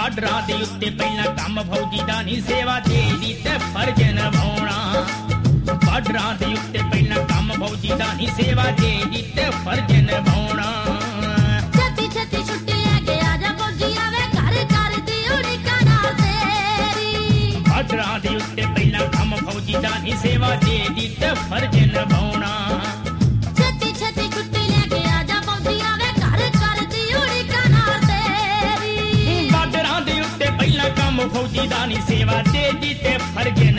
ਬਾਰਡਰਾਂ ਦੇ ਉੱਤੇ ਪਹਿਲਾਂ ਕੰਮ ਫੌਜੀ ਦਾ ਨਹੀਂ ਸੇਵਾ ਦੇਦੀ ਤੇ ਫਰਜ਼ ਨਿਭਾਉਣਾ ਬਾਰਡਰਾਂ ਦੇ ਉੱਤੇ ਪਹਿਲਾਂ ਕੰਮ ਫੌਜੀ ਦਾ ਨਹੀਂ ਸੇਵਾ ਦੇਦੀ ਤੇ ਫਰਜ਼ ਨਿਭਾਉਣਾ ਛੇਤੀ ਛੇਤੀ ਛੁੱਟੀ ਲੈ ਕੇ ਆ ਜਾ ਫੌਜੀ ਆਵੇ ਘਰ ਘਰ ਦੀ ਉਡੀਕਾਂ ਨਾਲ ਤੇਰੀ ਬਾਰਡਰਾਂ ਦੇ ਉੱਤੇ ਪਹਿਲਾਂ ਕੰਮ ਫੌਜੀ ਦਾ ਨਹੀਂ ਸੇਵਾ ਦੇਦੀ ਤੇ ਫਰਜ਼ ਨਿਭਾਉਣਾ ਛੇਤੀ ਛੇਤੀ ਛੁੱਟੀ ਲੈ ਕੇ ਆ ਜਾ ਫੌਜੀ ਆਵੇ ਘਰ ਘਰ ਦੀ ਉਡੀਕਾਂ ਨਾਲ ਤੇਰੀ ਬਾਰਡਰਾਂ ਦੇ ਉੱਤੇ ਪਹਿਲਾਂ ਕੰਮ ਫੌਜੀ ਦਾ ਨਹੀਂ ਸੇਵਾ ਦੇਦੀ ਤੇ ਫਰਜ਼